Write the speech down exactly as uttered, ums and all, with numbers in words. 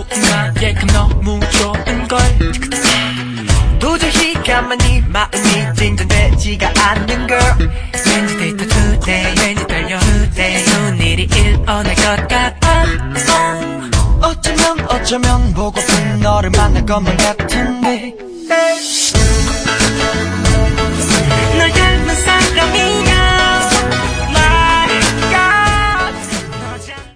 나에겐 너무 좋은걸. 도저히 가만히 마음이 진전되지가 않는 걸. 왠지 데이터 today 왠지 떨려 today 좋은 일이 일어날 것 같아. 어쩌면 어쩌면 보고픈 너를 만날 것만 같은